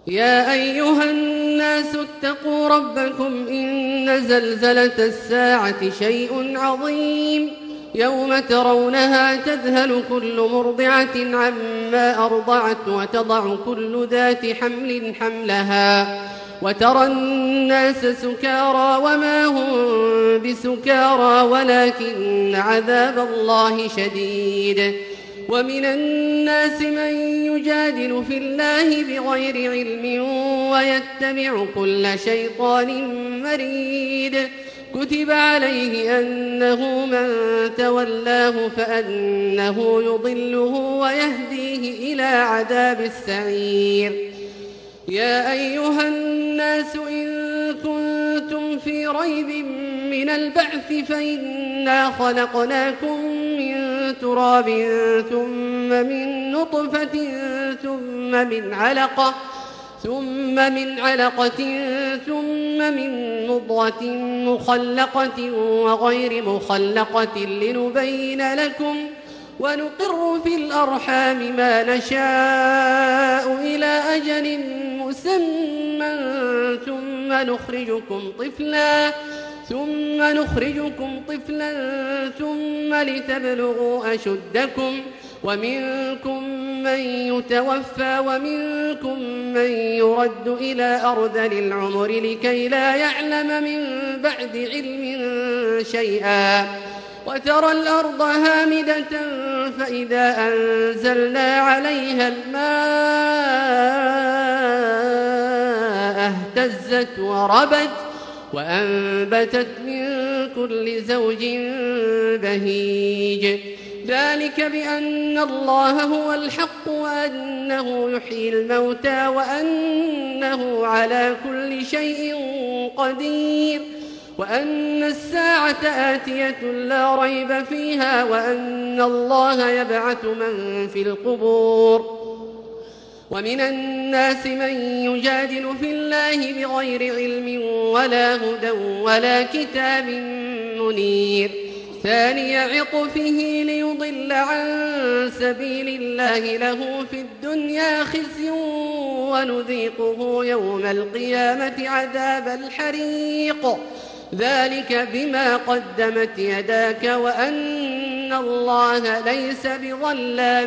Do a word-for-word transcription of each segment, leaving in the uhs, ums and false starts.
يا أيها الناس اتقوا ربكم إن زلزلة الساعة شيء عظيم يوم ترونها تذهل كل مرضعة عما أرضعت وتضع كل ذات حمل حملها وترى الناس سكارى وما هم بسكارى ولكن عذاب الله شديد. ومن الناس من يجادل في الله بغير علم ويتبع كل شيطان مريد كتب عليه أنه من تولاه فأنه يضله ويهديه إلى عذاب السعير. يا أيها الناس إن كنتم في ريب من البعث فإنا خلقناكم من تراب ثم من نطفة ثم من علقة ثم من علقة ثم من مضغة مخلقة وغير مخلقة لنبين لكم ونقر في الأرحام ما نشاء إلى أجل مسمى ثم نخرجكم طفلا ثم نخرجكم طفلا ثم لتبلغوا أشدكم ومنكم من يتوفى ومنكم من يرد إلى أرذل العمر لكي لا يعلم من بعد علم شيئا وترى الأرض هامدة فإذا أنزلنا عليها الماء اهتزت وربت وأنبتت من كل زوج بهيج ذلك بأن الله هو الحق وأنه يحيي الموتى وأنه على كل شيء قدير وأن الساعة آتية لا ريب فيها وأن الله يبعث من في القبور. ومن الناس من يجادل في الله بغير علم ولا هدى ولا كتاب منير ثاني عطفه ليضل عن سبيل الله له في الدنيا خزي ونذيقه يوم القيامة عذاب الحريق ذلك بما قدمت يداك وأن الله ليس بظلام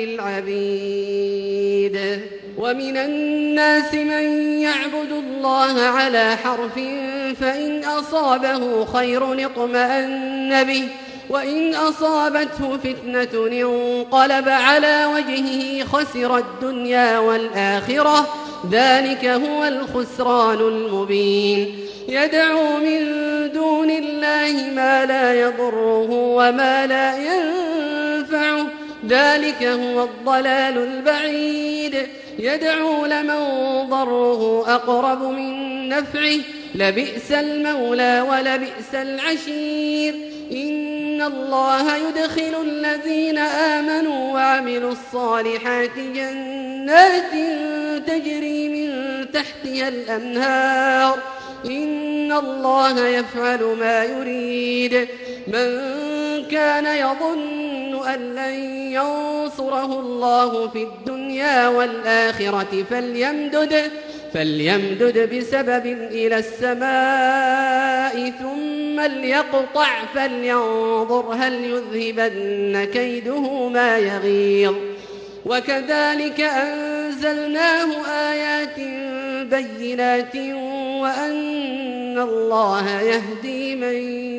للعبيد. ومن الناس من يعبد الله على حرف فإن أصابه خير اطمأن به وإن أصابته فتنة انقلب على وجهه خسر الدنيا والآخرة ذلك هو الخسران المبين. يدعو من دون الله ما لا يضره وما لا ينفعه ذلك هو الضلال البعيد. يدعو لمن ضره أقرب من نفعه لبئس المولى ولبئس العشير. إن الله يدخل الذين آمنوا وعملوا الصالحات جنات تجري من تحتها الأنهار إن الله يفعل ما يريد. من كان يظن أن لن ينصره الله في الدنيا والآخرة فليمدد, فليمدد بسبب إلى السماء ثم ليقطع فلينظر هل يذهبن كيده ما يغيظ. وكذلك أنزلناه آيات بينات وأن الله يهدي من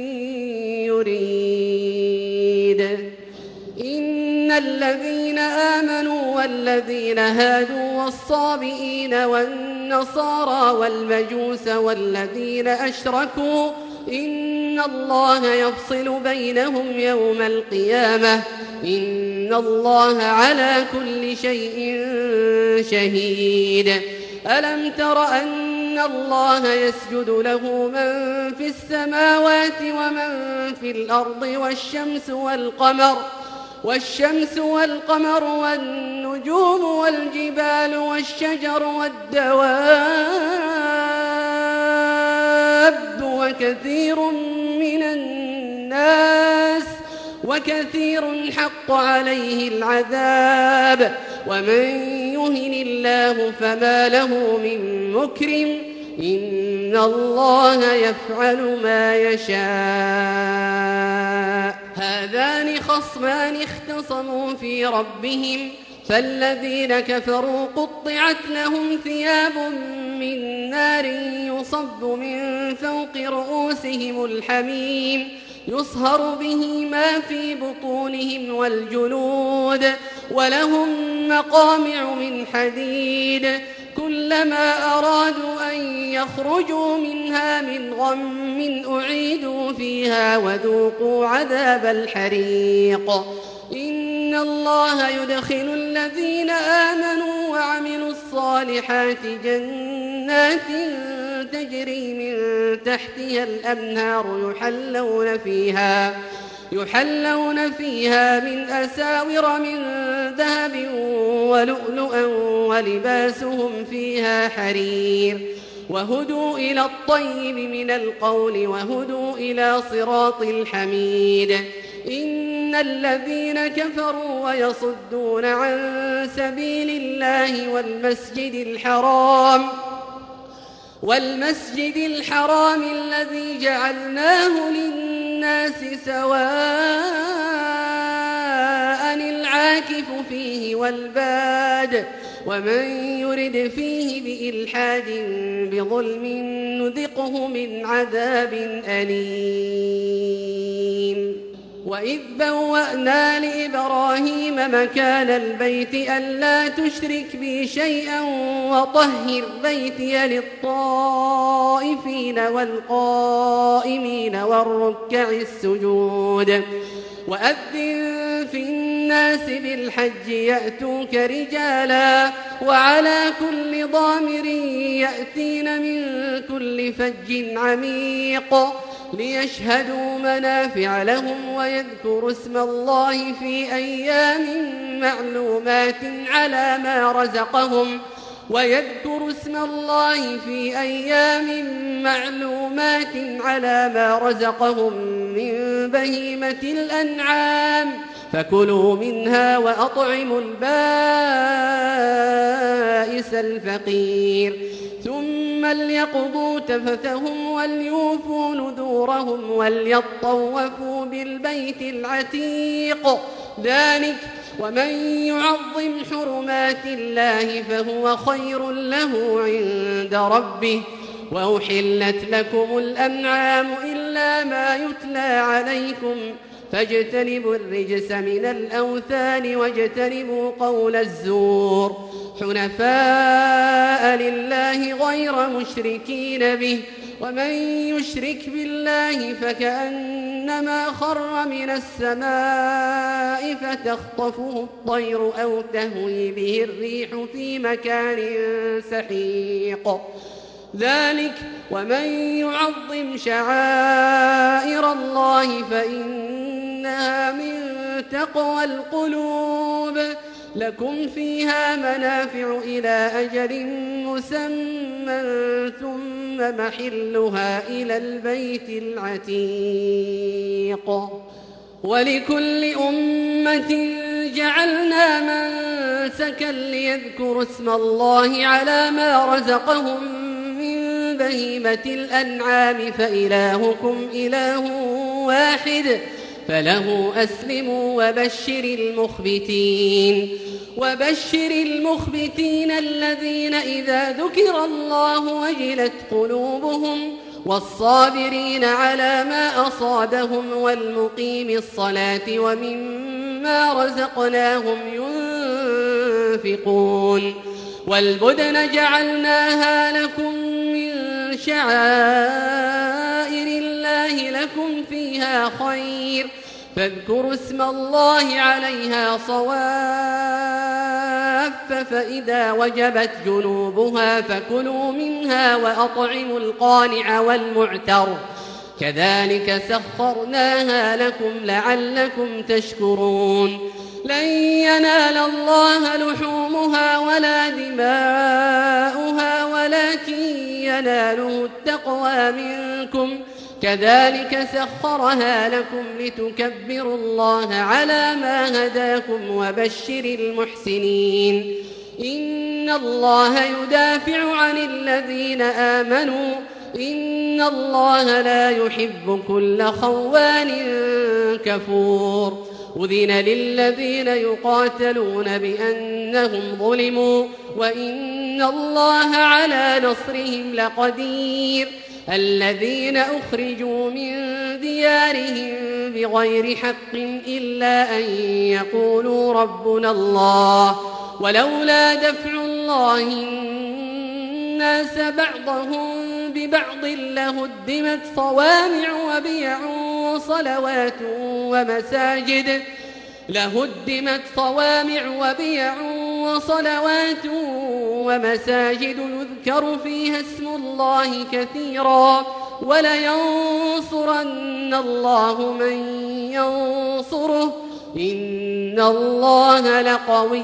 يريد. إن الذين آمنوا والذين هادوا والصابئين والنصارى والمجوس والذين أشركوا إن الله يفصل بينهم يوم القيامة إن الله على كل شيء شهيد. ألم تر أن الله يسجد له من في السماوات ومن في الأرض والشمس والقمر والشمس والقمر والنجوم والجبال والشجر والدواب وكثير من الناس وكثير حق عليه العذاب ومن يهن الله فما له من مكرم إن الله يفعل ما يشاء. هذان خصمان اختصموا في ربهم فالذين كفروا قطعت لهم ثياب من نار يصب من فوق رؤوسهم الحميم يصهر به ما في بطونهم والجلود ولهم مقامع من حديد كلما أرادوا أن يخرجوا منها من غم أعيدوا فيها وذوقوا عذاب الحريق. إن الله يدخل الذين آمنوا وعملوا الصالحات جنات تجري من تحتها الأنهار يحلون فيها يحلون فيها من أساور من ذهب ولؤلؤا ولباسهم فيها حرير وهدوا إلى الطيب من القول وهدوا إلى صراط الحميد. إن الذين كفروا ويصدون عن سبيل الله والمسجد الحرام والمسجد الحرام الذي جعلناه للناس سواء العاكف فيه والباد ومن يرد فيه بإلحاد بظلم نذقه من عذاب أليم. وإذ بوأنا لإبراهيم مكان البيت ألا تشرك بي شيئا وطهر بيتي للطائفين والقائمين والركع السجود. وأذن في الناس بالحج يأتوك رجالا وعلى كل ضامر يأتين من كل فج عميق ليشهدوا منافع لهم ويذكروا اسم الله في أيام معلومات على ما رزقهم ويذكروا اسم الله في أيام معلومات على ما رزقهم من بهيمة الأنعام فكلوا منها وأطعموا البائس الفقير ثم ليقضوا تفثهم وليوفوا نذورهم وليطوفوا بالبيت العتيق. ذلك ومن يعظم حرمات الله فهو خير له عند ربه. وأحلت لكم الأنعام إلا ما يتلى عليكم فاجتنبوا الرجس من الأوثان واجتنبوا قول الزور حنفاء لله غير مشركين به ومن يشرك بالله فكأنما خر من السماء فتخطفه الطير أو تهوي به الريح في مكان سحيق. ذلك ومن يعظم شعائر الله فإنها من تقوى القلوب. لكم فيها منافع إلى أجل مسمى ثم محلها إلى البيت العتيق. ولكل أمة جعلنا منسكا ليذكروا اسم الله على ما رزقهم من بهيمة الأنعام فإلهكم إله واحد فله أسلموا وبشر المخبتين وبشر المخبتين الذين إذا ذكر الله وجلت قلوبهم والصابرين على ما أصابهم والمقيم الصلاة ومما رزقناهم ينفقون. والبدن جعلناها لكم من شعائر الله لكم فيها خير فاذكروا اسم الله عليها صواف فإذا وجبت جنوبها فكلوا منها وأطعموا القانع والمعتر كذلك سخرناها لكم لعلكم تشكرون. لن ينال الله لحومها ولا دماؤها ولكن يناله التقوى منكم كذلك سخرها لكم لتكبروا الله على ما هداكم وبشر المحسنين. إن الله يدافع عن الذين آمنوا إن الله لا يحب كل خوان كفور أذن للذين يقاتلون بأنهم ظلموا وإن الله على نصرهم لقدير الذين أخرجوا من ديارهم بغير حق إلا أن يقولوا ربنا الله ولولا دفع الله الناس بعضهم ببعض لهدمت صوامع وبيع وصلوات ومساجد لهدمت صوامع وبيع وصلوات ومساجد يذكر فيها اسم الله كثيرا ولينصرن الله من ينصره إن الله لقوي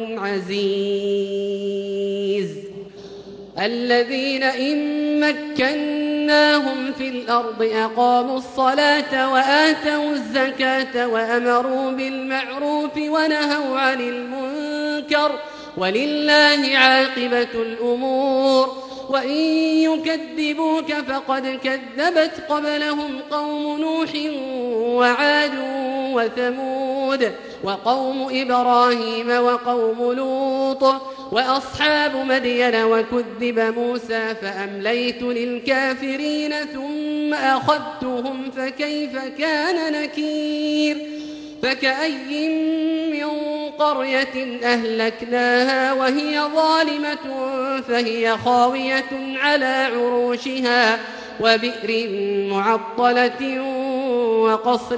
عزيز الذين إن مكناهم في الأرض أقاموا الصلاة وآتوا الزكاة وأمروا بالمعروف ونهوا عن المنكر ولله عاقبة الأمور وإن يكذبوك فقد كذبت قبلهم قوم نوح وعاد وثمود وقوم إبراهيم وقوم لوط وأصحاب مدين وكذب موسى فأمليت للكافرين ثم أخذتهم فكيف كان نكير فكأي من قرية أهلكناها وهي ظالمة فهي خاوية على عروشها وبئر معطلة وقصر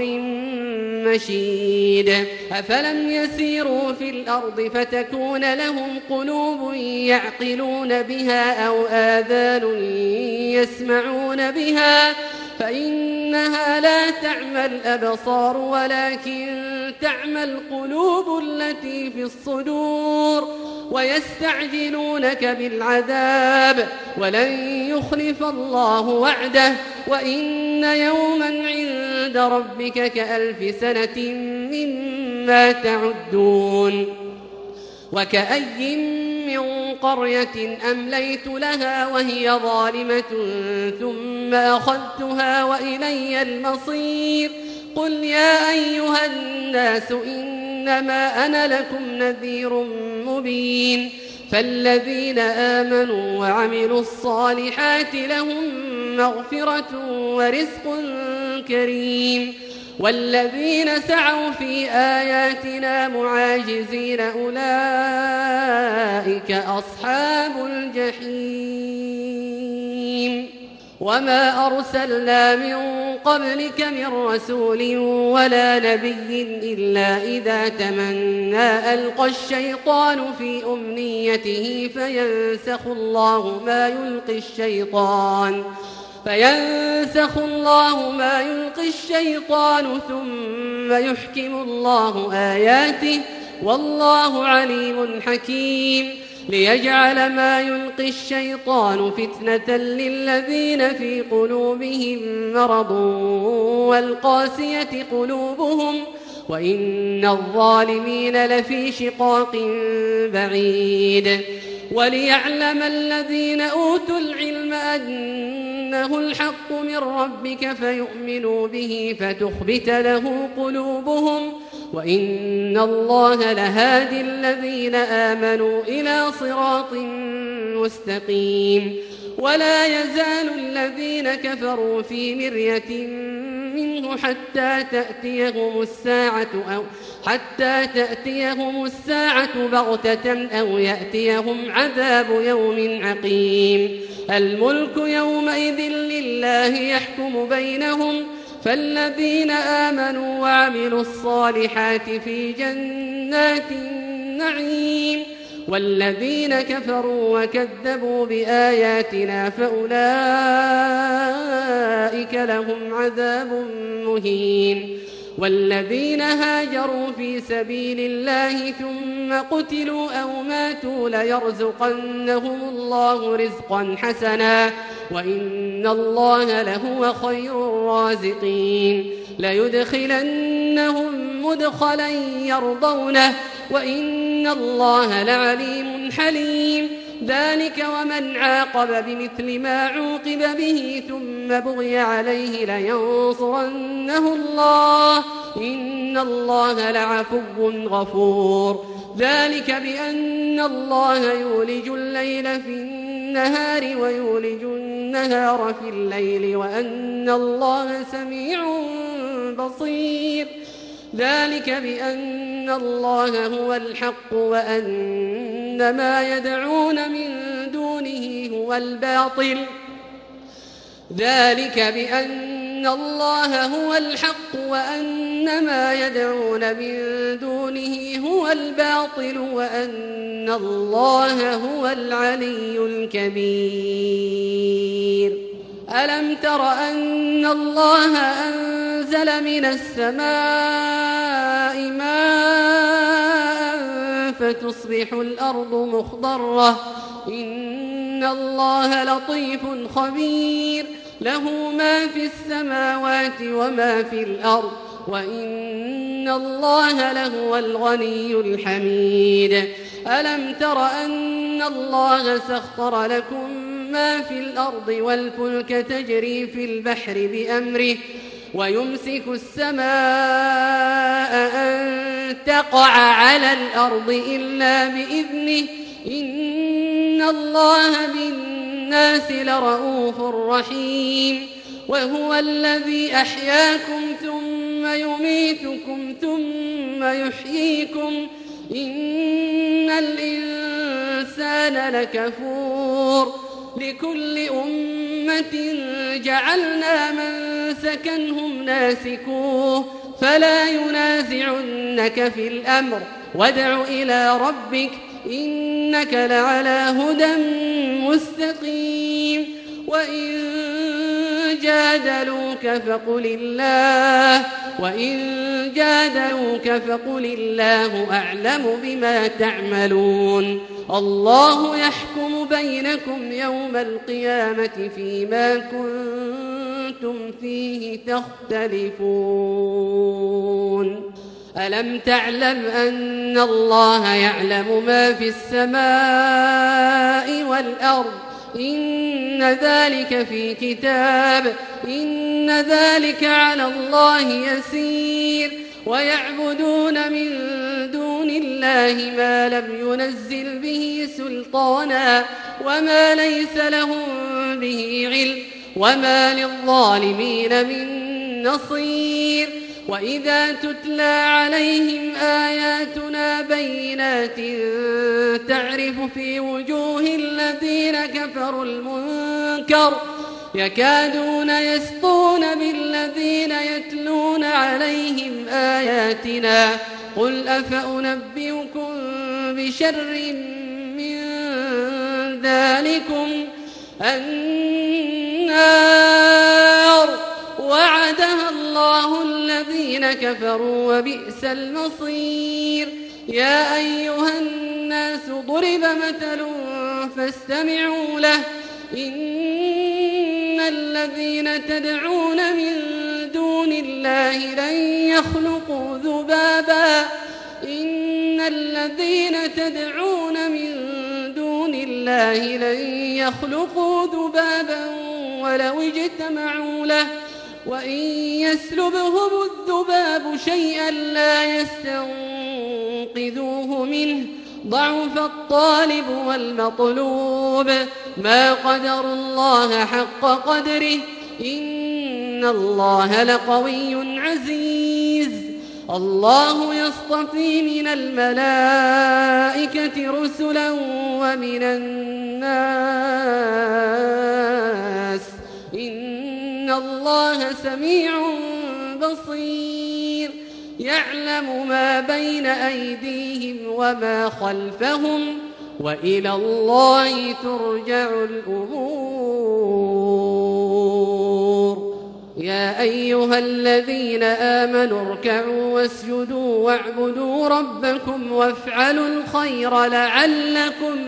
مشيد أفلم يسيروا في الأرض فتكون لهم قلوب يعقلون بها أو آذان يسمعون بها فإنها لا تعمى الأبصار ولكن تعمى القلوب التي في الصدور ويستعجلونك بالعذاب ولن يخلف الله وعده وإن يوما عند ربك كألف سنة مما تعدون وكأي من قرية أمليت لها وهي ظالمة ثم أخذتها وإلي المصير قل يا أيها الناس إنما أنا لكم نذير مبين فالذين آمنوا وعملوا الصالحات لهم مغفرة ورزق كريم والذين سعوا في آياتنا معاجزين أولئك أصحاب الجحيم وما أرسلنا من قبلك من رسول ولا نبي إلا إذا تمنى ألقى الشيطان في أمنيته فينسخ الله ما يلقي الشيطان فينسخ الله ما يلقي الشيطان ثم يحكم الله آياته والله عليم حكيم ليجعل ما يلقي الشيطان فتنة للذين في قلوبهم مرض والقاسية قلوبهم وإن الظالمين لفي شقاق بعيد وليعلم الذين أوتوا العلم أنه الحق من ربك فيؤمنوا به فتخبت له قلوبهم وإن الله لهادي الذين آمنوا إلى صراط مستقيم ولا يزال الذين كفروا في مرية منه حتى تأتيهم الساعة أو حتى تأتيهم الساعة بغتة أو يأتيهم عذاب يوم عقيم الملك يومئذ لله يحكم بينهم فالذين آمنوا وعملوا الصالحات في جنات النعيم والذين كفروا وكذبوا بآياتنا فأولئك لهم عذاب مهين والذين هاجروا في سبيل الله ثم قتلوا أو ماتوا ليرزقنهم الله رزقا حسنا وإن الله لهو خير الرازقين ليدخلنهم مدخلا يرضونه وإن الله لعليم حليم. ذلك ومن عاقب بمثل ما عوقب به ثم بغي عليه لينصرنه الله إن الله لعفو غفور. ذلك بأن الله يولج الليل في النهار ويولج النهار في الليل وأن الله سميع بصير. ذلك بأن الله هو الحق وأن ما يدعون من دونه هو الباطل. ذلك بأن الله هو الحق وأن ما يدعون من دونه هو الباطل وأن الله هو العلي الكبير. ألم تر أن الله أنزل من السماء ماء فتصبح الأرض مخضرة إن الله لطيف خبير. له ما في السماوات وما في الأرض وإن الله لهو الغني الحميد. ألم تر أن الله سخر لكم ما في الأرض والفلك تجري في البحر بأمره ويمسك السماء أن تقع على الأرض إلا بإذنه إن الله بالناس لرؤوف رحيم. وهو الذي أحياكم ثم يميتكم ثم يحييكم إن الإنسان لكفور. لكل أمة جعلنا منسكا هم ناسكوه فلا ينازعنك في الأمر وادع إلى ربك إنك لعلى هدى مستقيم. وإن جادلوك فقل الله وإن جادلوك فقل الله أعلم بما تعملون. الله يحكم بينكم يوم القيامة فيما كنتم فيه تختلفون. ألم تعلم أن الله يعلم ما في السماء والأرض إن ذلك في كتاب إن ذلك على الله يسير. ويعبدون من دون الله ما لم ينزل به سلطانا وما ليس لهم به علم وما للظالمين من نصير. وإذا تتلى عليهم آياتنا بينات تعرف في وجوه الذين كفروا المنكر يكادون يسطون بالذين يتلون عليهم آياتنا قل أفأنبئكم بشر من ذلكم النار وعدها الله الذين كفروا وبئس المصير. يا أيها الناس ضرب مثل فاستمعوا له إن الذين تدعون من دون الله لن يخلقوا ذبابا إن الذين تدعون من دون الله لن يخلقوا ذبابا ولو اجتمعوا له وإن يسلبهم الذباب شيئا لا يستنقذوه منه ضعف الطالب والمطلوب ما قدر الله حق قدره إن الله لقوي عزيز. الله يصطفي من الملائكة رسلا ومن الناس إن الله سميع بصير. يعلم ما بين أيديهم وما خلفهم وإلى الله ترجع الأمور. يا أيها الذين آمنوا اركعوا واسجدوا واعبدوا ربكم وافعلوا الخير لعلكم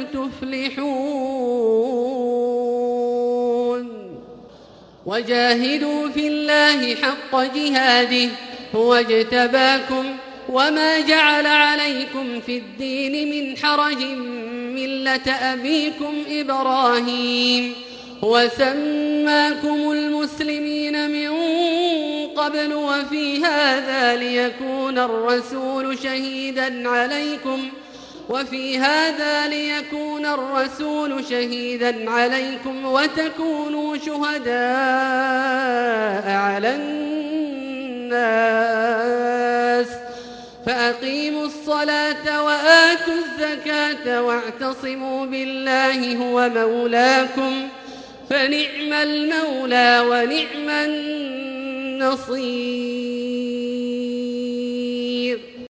تفلحون. وجاهدوا في الله حق جهاده هو اجتباكم وما جعل عليكم في الدين من حرج ملة أبيكم إبراهيم وسماكم المسلمين من قبل وفي هذا ليكون الرسول شهيدا عليكم وفي هذا ليكون الرسول شهيدا عليكم وتكونوا شهداء على الناس فأقيموا الصلاة وآتوا الزكاة واعتصموا بالله هو مولاكم فنعم المولى ونعم النصير.